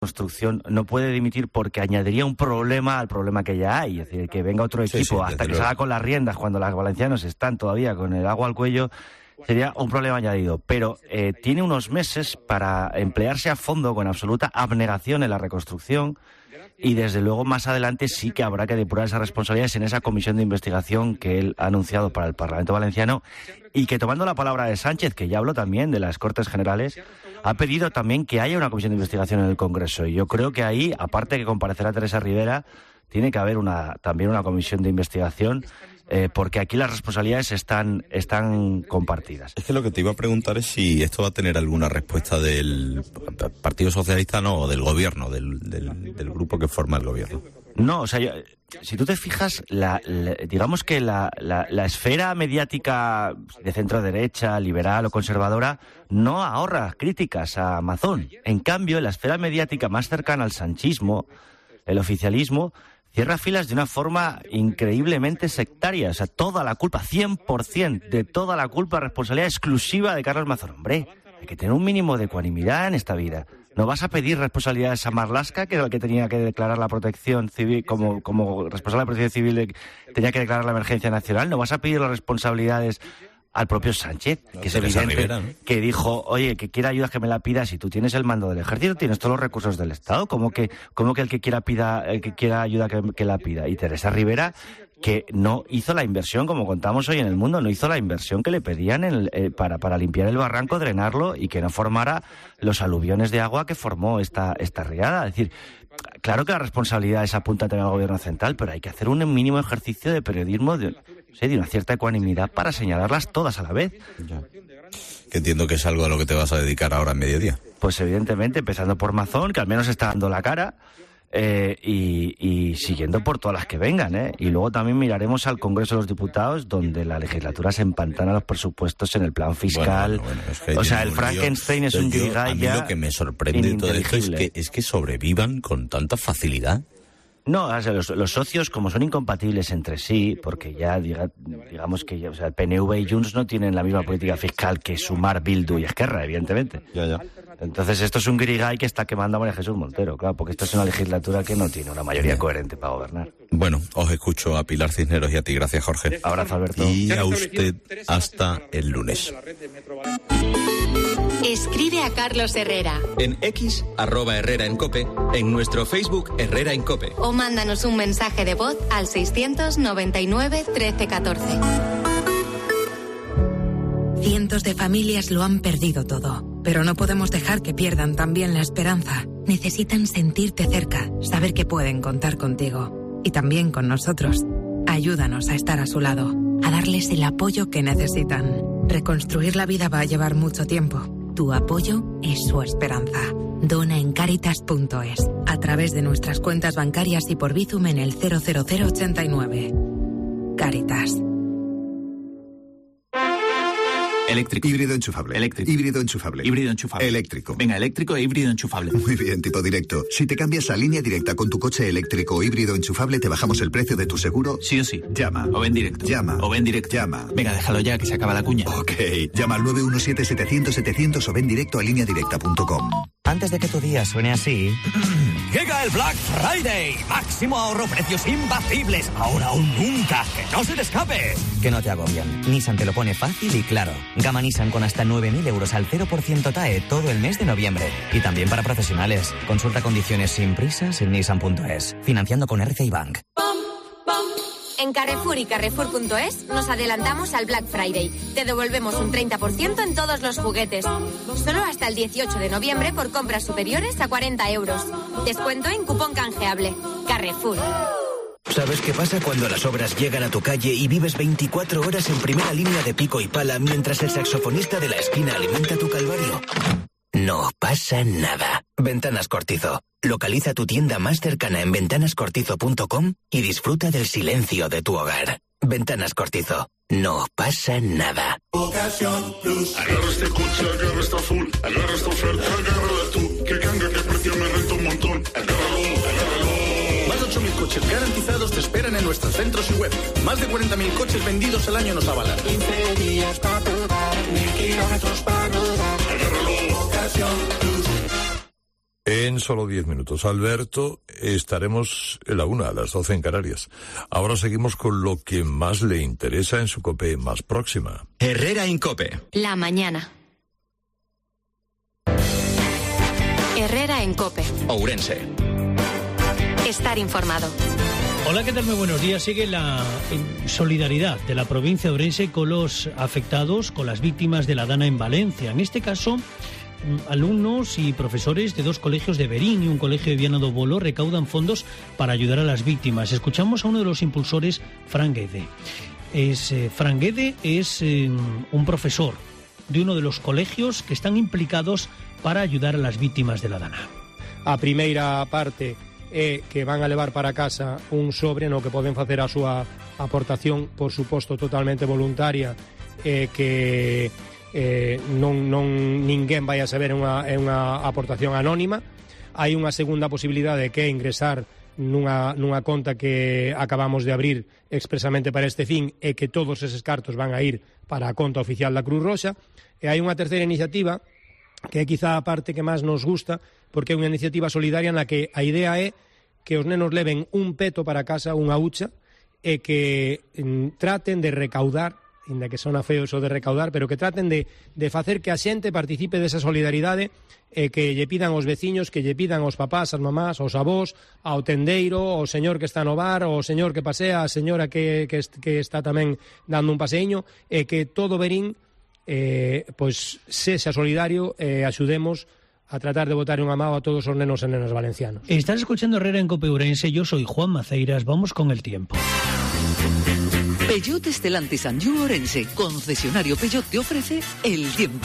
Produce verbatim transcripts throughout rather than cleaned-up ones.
construcción no puede dimitir porque añadiría un problema al problema que ya hay. Es decir, que venga otro equipo sí, sí, hasta que salga con las riendas cuando los valencianos están todavía con el agua al cuello, sería un problema añadido. Pero eh, tiene unos meses para emplearse a fondo con absoluta abnegación en la reconstrucción y desde luego más adelante sí que habrá que depurar esas responsabilidades en esa comisión de investigación que él ha anunciado para el Parlamento Valenciano y que, tomando la palabra de Sánchez, que ya habló también de las Cortes Generales, ha pedido también que haya una comisión de investigación en el Congreso. Y yo creo que ahí, aparte de que comparecerá Teresa Rivera, tiene que haber una también una comisión de investigación, eh, porque aquí las responsabilidades están, están compartidas. Es que lo que te iba a preguntar es si esto va a tener alguna respuesta del Partido Socialista, no, o del Gobierno, del, del, del grupo que forma el Gobierno. No, o sea, yo, si tú te fijas, la, la, digamos que la, la, la esfera mediática de centro-derecha, liberal o conservadora, no ahorra críticas a Mazón. En cambio, la esfera mediática más cercana al sanchismo, el oficialismo, cierra filas de una forma increíblemente sectaria. O sea, toda la culpa, cien por ciento de toda la culpa, responsabilidad exclusiva de Carlos Mazón. Hombre, hay que tener un mínimo de ecuanimidad en esta vida. ¿No vas a pedir responsabilidades a Marlaska, que era el que tenía que declarar la protección civil, como, como responsable de protección civil, de, tenía que declarar la emergencia nacional? ¿No vas a pedir las responsabilidades al propio Sánchez, que es evidente Rivera, ¿no? que dijo, oye, que quiera ayuda que me la pida? Si tú tienes el mando del ejército, tienes todos los recursos del Estado, ¿cómo que, cómo que el que quiera pida, el que quiera ayuda que, que la pida? Y Teresa Rivera, que no hizo la inversión, como contamos hoy en El Mundo, no hizo la inversión que le pedían en el, eh, para, para limpiar el barranco, drenarlo y que no formara los aluviones de agua que formó esta, esta riada. Es decir, claro que la responsabilidad es apunta también al Gobierno central, pero hay que hacer un mínimo ejercicio de periodismo, de, sí, de una cierta ecuanimidad para señalarlas todas a la vez. Ya. Que entiendo que es algo a lo que te vas a dedicar ahora en mediodía. Pues evidentemente, empezando por Mazón, que al menos está dando la cara, eh, y, y siguiendo por todas las que vengan, ¿eh? Y luego también miraremos al Congreso de los Diputados, donde la legislatura se empantana los presupuestos en el plan fiscal. Bueno, bueno, bueno, es que o sea, el Frankenstein es un grigay ya. A mí lo que me sorprende de todo esto es que, es que sobrevivan con tanta facilidad. No, o sea, los, los socios, como son incompatibles entre sí, porque ya diga, digamos que ya, o sea, el P N V y Junts no tienen la misma política fiscal que Sumar, Bildu y Esquerra, evidentemente. Ya, ya. Entonces esto es un grigay que está quemando a María Jesús Montero, claro, porque esto es una legislatura que no tiene una mayoría coherente para gobernar. Bueno, os escucho a Pilar Cisneros y a ti. Gracias, Jorge. Abrazo, Alberto. Y a usted hasta el lunes. Escribe a Carlos Herrera. En X, arroba Herrera en Cope, en nuestro Facebook Herrera en Cope. O mándanos un mensaje de voz al seiscientos noventa y nueve trece catorce. Cientos de familias lo han perdido todo, pero no podemos dejar que pierdan también la esperanza. Necesitan sentirte cerca, saber que pueden contar contigo y también con nosotros. Ayúdanos a estar a su lado, a darles el apoyo que necesitan. Reconstruir la vida va a llevar mucho tiempo. Tu apoyo es su esperanza. Dona en Cáritas punto es, a través de nuestras cuentas bancarias y por Bizum en el cero cero cero ochenta y nueve. Cáritas. Eléctrico. Híbrido enchufable. Eléctrico. Híbrido enchufable. Híbrido enchufable. Eléctrico. Venga, eléctrico e híbrido enchufable. Muy bien, tipo directo. Si te cambias a Línea Directa con tu coche eléctrico o híbrido enchufable, te bajamos el precio de tu seguro. Sí o sí. Llama. O ven directo. Llama. O ven directo. Llama. Venga, déjalo ya, que se acaba la cuña. Ok. Llama al nueve uno siete setecientos setecientos o ven directo a línea directa punto com. Antes de que tu día suene así... Llega el Black Friday. Máximo ahorro, precios imbatibles. Ahora o nunca. Que no se te escape. Que no te agobian. Nissan te lo pone fácil y claro. Gama Nissan con hasta nueve mil euros al cero por ciento T A E todo el mes de noviembre. Y también para profesionales. Consulta condiciones sin prisas en nissan punto es. Financiando con R C I Bank. En Carrefour y Carrefour punto es nos adelantamos al Black Friday. Te devolvemos un treinta por ciento en todos los juguetes. Solo hasta el dieciocho de noviembre por compras superiores a cuarenta euros. Descuento en cupón canjeable. Carrefour. ¿Sabes qué pasa cuando las obras llegan a tu calle y vives veinticuatro horas en primera línea de pico y pala mientras el saxofonista de la esquina alimenta tu calvario? No pasa nada. Ventanas Cortizo. Localiza tu tienda más cercana en ventanas cortizo punto com y disfruta del silencio de tu hogar. Ventanas Cortizo. No pasa nada. Ocasión Plus. Agarra este coche, agarra esta full. Agarra esta oferta, agárrala tú. Que canga, que precio me renta un montón. Agárralo, agárralo. Más de ocho mil coches garantizados te esperan en nuestros centros y web. Más de cuarenta mil coches vendidos al año nos avalan. quince días para probar, mil kilómetros para rodar. Agárralo. Ocasión Plus. En solo diez minutos, Alberto, estaremos en la una, a las doce en Canarias. Ahora seguimos con lo que más le interesa en su COPE más próxima. Herrera en COPE. La mañana. Herrera en COPE. Ourense. Estar informado. Hola, ¿qué tal? Muy buenos días. Sigue la solidaridad de la provincia de Ourense con los afectados, con las víctimas de la Dana en Valencia. En este caso, alumnos y profesores de dos colegios de Berín y un colegio de Viana do Bolo recaudan fondos para ayudar a las víctimas. Escuchamos a uno de los impulsores, Fran Guede. Es, eh, Fran Guede es eh, un profesor de uno de los colegios que están implicados para ayudar a las víctimas de la Dana. A primeira parte é que van a levar para casa un sobre no que poden facer a súa aportación, por suposto, totalmente voluntaria, e que eh, non, non ninguén vai a saber, é unha, é unha aportación anónima. Hai unha segunda posibilidade que é ingresar nunha, nunha conta que acabamos de abrir expresamente para este fin e que todos eses cartos van a ir para a conta oficial da Cruz Roxa. E hai unha terceira iniciativa que é quizá a parte que máis nos gusta, porque é unha iniciativa solidaria na que a idea é que os nenos leven un peto para casa, unha hucha, e que mm, traten de recaudar, inda que sona feo eso de recaudar, pero que traten de, de facer que a xente participe desa solidaridade, e que lle pidan aos veciños, que lle pidan aos papás, as mamás, aos avós, ao tendeiro, ao señor que está no bar, ao señor que pasea, a señora que, que, que está tamén dando un paseíño, e que todo Verín eh, pois sexa solidario e axudemos a tratar de botar unha mao a todos os nenos e nenas valencianos. Estás escuchando Herrera en COPE Ourense, yo soy Juan Maceiras, vamos con el tiempo. Peugeot Stellantis Anjou Ourense, concesionario Peugeot, te ofrece el tiempo.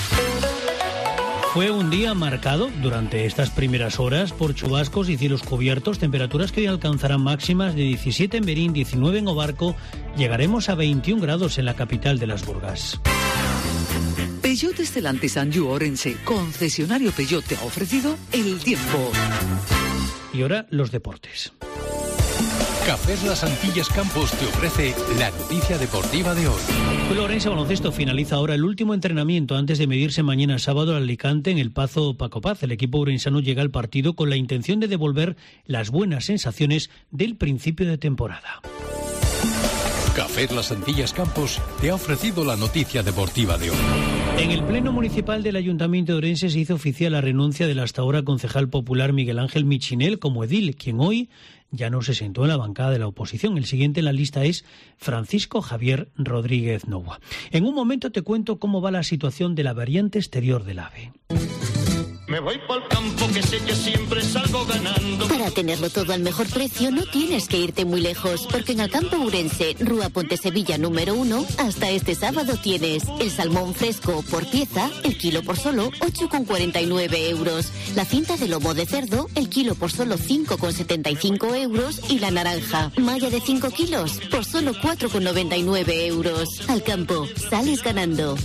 Fue un día marcado durante estas primeras horas por chubascos y cielos cubiertos, temperaturas que hoy alcanzarán máximas de diecisiete en Berín, diecinueve en Obarco, llegaremos a veintiún grados en la capital de las Burgas. Peugeot Stellantis Anjou Ourense, concesionario Peugeot, te ha ofrecido el tiempo. Y ahora los deportes. Cafés Las Antillas Campos te ofrece la noticia deportiva de hoy. El Ourense Baloncesto finaliza ahora el último entrenamiento antes de medirse mañana sábado al Alicante en el Pazo Paco Paz. El equipo ourensano llega al partido con la intención de devolver las buenas sensaciones del principio de temporada. Cafés Las Antillas Campos te ha ofrecido la noticia deportiva de hoy. En el Pleno Municipal del Ayuntamiento de Ourense se hizo oficial la renuncia del hasta ahora concejal popular Miguel Ángel Michinel como edil, quien hoy ya no se sentó en la bancada de la oposición. El siguiente en la lista es Francisco Javier Rodríguez Novoa. En un momento te cuento cómo va la situación de la variante exterior del AVE. Me voy pa'l campo que sé que siempre salgo ganando. Para tenerlo todo al mejor precio no tienes que irte muy lejos, porque en Alcampo Ourense, Rúa Pontesevilla número uno, hasta este sábado tienes el salmón fresco por pieza, el kilo por solo ocho con cuarenta y nueve euros. La cinta de lomo de cerdo, el kilo por solo cinco con setenta y cinco euros. Y la naranja, malla de cinco kilos, por solo cuatro con noventa y nueve euros. Alcampo, sales ganando.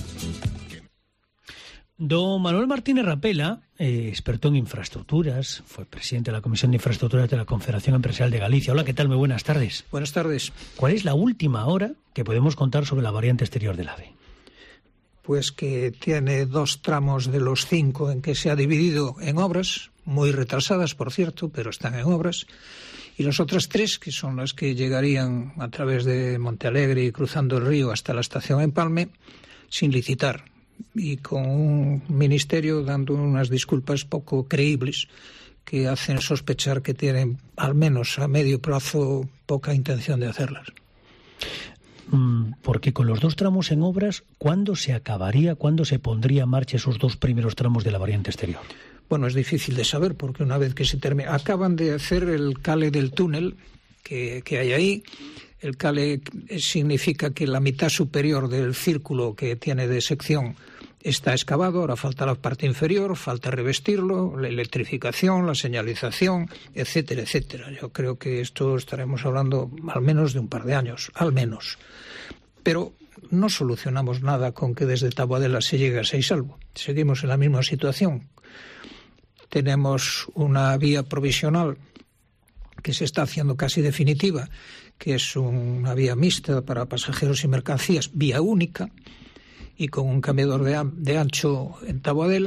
Don Manuel Martínez Rapela, eh, experto en infraestructuras, fue presidente de la Comisión de Infraestructuras de la Confederación Empresarial de Galicia. Hola, ¿qué tal? Muy buenas tardes. Buenas tardes. ¿Cuál es la última hora que podemos contar sobre la variante exterior del AVE? Pues que tiene dos tramos de los cinco en que se ha dividido en obras, muy retrasadas, por cierto, pero están en obras, y las otras tres, que son las que llegarían a través de Montealegre y cruzando el río hasta la estación Empalme, sin licitar, y con un ministerio dando unas disculpas poco creíbles que hacen sospechar que tienen, al menos a medio plazo, poca intención de hacerlas. Porque con los dos tramos en obras, ¿cuándo se acabaría, cuándo se pondría en marcha esos dos primeros tramos de la variante exterior? Bueno, es difícil de saber, porque una vez que se termina... Acaban de hacer el cale del túnel que, que hay ahí. El cale significa que la mitad superior del círculo que tiene de sección está excavado, ahora falta la parte inferior, falta revestirlo, la electrificación, la señalización, etcétera, etcétera. Yo creo que esto estaremos hablando al menos de un par de años, al menos. Pero no solucionamos nada con que desde Taboadela se llegue a Seisalvo. Seguimos en la misma situación. Tenemos una vía provisional que se está haciendo casi definitiva, que es una vía mixta para pasajeros y mercancías, vía única, y con un cambiador de, de ancho en Taboadela,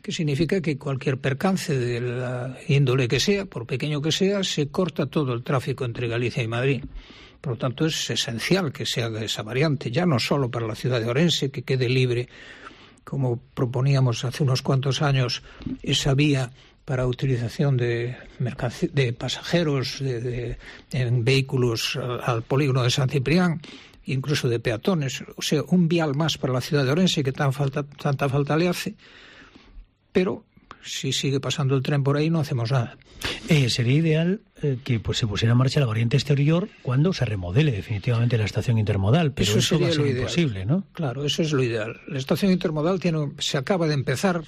que significa que cualquier percance de la índole que sea, por pequeño que sea, se corta todo el tráfico entre Galicia y Madrid. Por lo tanto, es esencial que se haga esa variante, ya no solo para la ciudad de Orense, que quede libre, como proponíamos hace unos cuantos años, esa vía para utilización de, de pasajeros de, de, en vehículos al, al polígono de San Ciprián, incluso de peatones, o sea, un vial más para la ciudad de Orense que tan falta, tanta falta le hace, pero si sigue pasando el tren por ahí no hacemos nada. Eh, sería ideal eh, que pues, se pusiera en marcha la variante exterior cuando se remodele definitivamente la estación intermodal, pero eso, eso va a ser imposible, ¿no? Claro, eso es lo ideal. La estación intermodal tiene, se acaba de empezar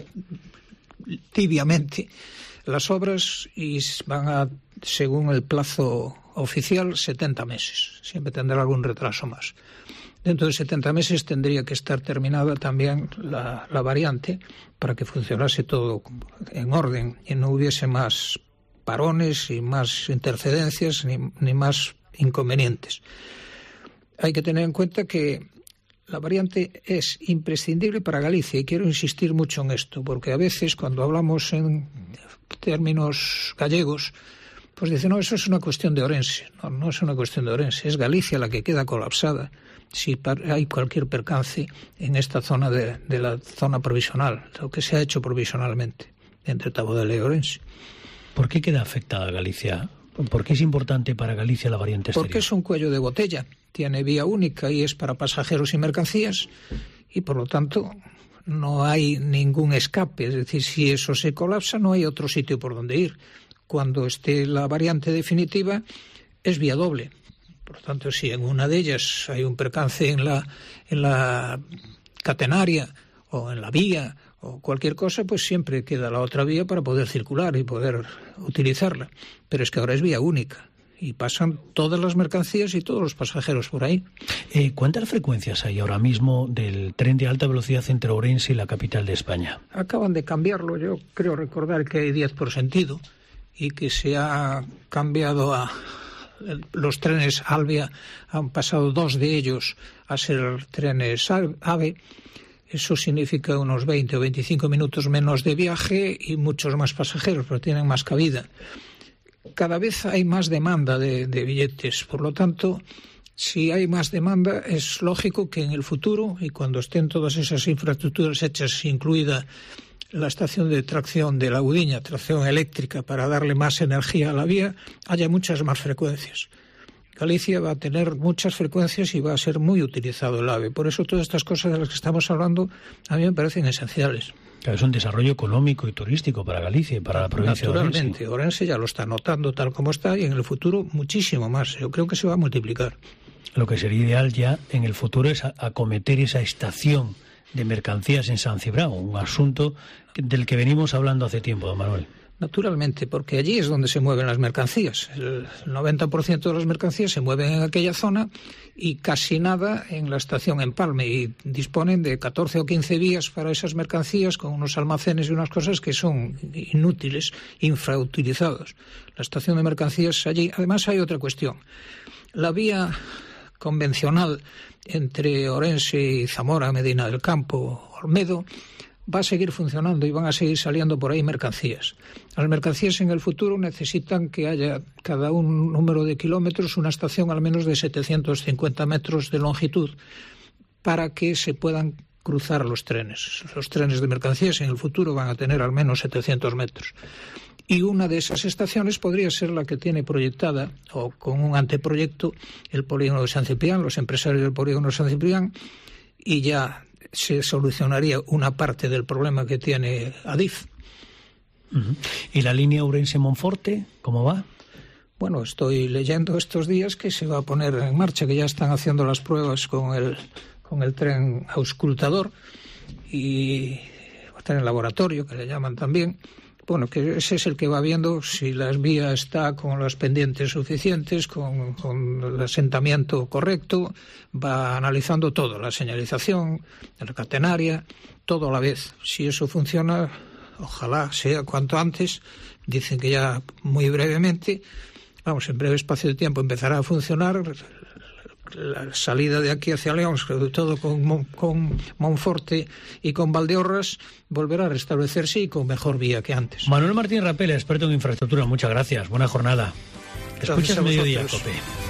tibiamente las obras y van a, según el plazo oficial, setenta meses. Siempre tendrá algún retraso más. Dentro de setenta meses tendría que estar terminada también la, la variante para que funcionase todo en orden y no hubiese más parones y más intercedencias ni, ni más inconvenientes. Hay que tener en cuenta que la variante es imprescindible para Galicia y quiero insistir mucho en esto, porque a veces cuando hablamos en términos gallegos, pues dicen, no, eso es una cuestión de Orense. No, no es una cuestión de Orense, es Galicia la que queda colapsada si hay cualquier percance en esta zona de, de la zona provisional, lo que se ha hecho provisionalmente entre Tabodela y Orense. ¿Por qué queda afectada Galicia? ¿Por qué es importante para Galicia la variante exterior? Porque es un cuello de botella, tiene vía única y es para pasajeros y mercancías y por lo tanto no hay ningún escape, es decir, si eso se colapsa no hay otro sitio por donde ir. Cuando esté la variante definitiva es vía doble. Por lo tanto, si en una de ellas hay un percance en la, en la catenaria o en la vía o cualquier cosa, pues siempre queda la otra vía para poder circular y poder utilizarla. Pero es que ahora es vía única y pasan todas las mercancías y todos los pasajeros por ahí. Eh, ¿Cuántas frecuencias hay ahora mismo del tren de alta velocidad entre Ourense y la capital de España? Acaban de cambiarlo, yo creo recordar que hay diez por sentido y que se ha cambiado a... Los trenes Alvia han pasado dos de ellos a ser trenes AVE. Eso significa unos veinte o veinticinco minutos menos de viaje y muchos más pasajeros, pero tienen más cabida. Cada vez hay más demanda de, de billetes, por lo tanto, si hay más demanda, es lógico que en el futuro, y cuando estén todas esas infraestructuras hechas, incluida la estación de tracción de La Gudiña, tracción eléctrica para darle más energía a la vía, haya muchas más frecuencias. Galicia va a tener muchas frecuencias y va a ser muy utilizado el AVE. Por eso todas estas cosas de las que estamos hablando a mí me parecen esenciales. Claro, es un desarrollo económico y turístico para Galicia y para la provincia de Orense. Naturalmente, Orense ya lo está notando tal como está y en el futuro muchísimo más. Yo creo que se va a multiplicar. Lo que sería ideal ya en el futuro es acometer esa estación de mercancías en San Cibrao, un asunto del que venimos hablando hace tiempo, don Manuel. Naturalmente, porque allí es donde se mueven las mercancías. El noventa por ciento de las mercancías se mueven en aquella zona y casi nada en la estación Empalme. Y disponen de catorce o quince vías para esas mercancías con unos almacenes y unas cosas que son inútiles, infrautilizados. La estación de mercancías allí. Además hay otra cuestión. La vía convencional entre Orense y Zamora, Medina del Campo, Olmedo, va a seguir funcionando y van a seguir saliendo por ahí mercancías. Las mercancías en el futuro necesitan que haya cada un número de kilómetros una estación al menos de setecientos cincuenta metros de longitud para que se puedan cruzar los trenes. Los trenes de mercancías en el futuro van a tener al menos setecientos metros. Y una de esas estaciones podría ser la que tiene proyectada, o con un anteproyecto, el polígono de San Ciprián, los empresarios del polígono de San Ciprián, y ya se solucionaría una parte del problema que tiene Adif. Uh-huh. ¿Y la línea Ourense-Monforte, cómo va? Bueno, estoy leyendo estos días que se va a poner en marcha, que ya están haciendo las pruebas con el, con el tren auscultador y va a estar en laboratorio, que le llaman también. Bueno, que ese es el que va viendo si la vía está con las pendientes suficientes, con, con el asentamiento correcto, va analizando todo, la señalización, la catenaria, todo a la vez. Si eso funciona, ojalá sea cuanto antes, dicen que ya muy brevemente, vamos, en breve espacio de tiempo empezará a funcionar, la salida de aquí hacia León, sobre todo con, con Monforte y con Valdeorras, volverá a restablecerse y con mejor vía que antes. Manuel Martín Rapel, experto en infraestructura, muchas gracias. Buena jornada. Escuchas Mediodía, Cope.